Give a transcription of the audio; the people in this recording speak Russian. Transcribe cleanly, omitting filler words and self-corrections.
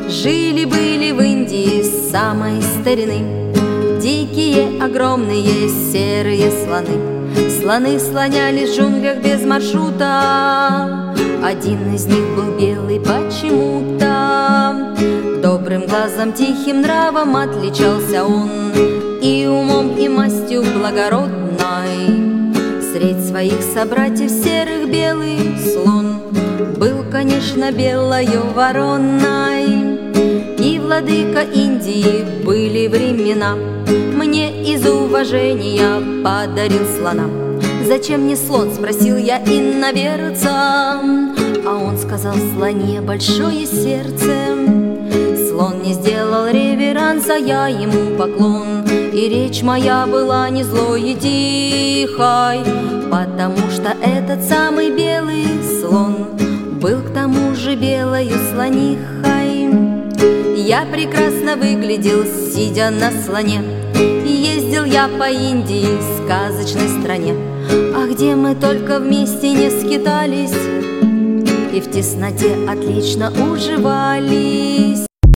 Жили-были в Индии с самой старины дикие, огромные, серые слоны. Слоны слонялись в джунглях без маршрута. Один из них был белый почему-то. Добрым глазом, тихим нравом отличался он, и умом, и мастью благородной. Средь своих собратьев серых белый слон был, конечно, белою вороной. И владыка Индии были времена, мне из уважения подарил слона. «Зачем мне слон?» — спросил я иноверца, а он сказал: слоне большое сердце. Слон не сделал реверанса, я ему поклон, и речь моя была не злой и тихой, потому что этот самый белый слон был к тому же белою слонихой. Я прекрасно выглядел, сидя на слоне, ездил я по Индии, сказочной стране. А где мы только вместе не скитались, и в тесноте отлично уживались.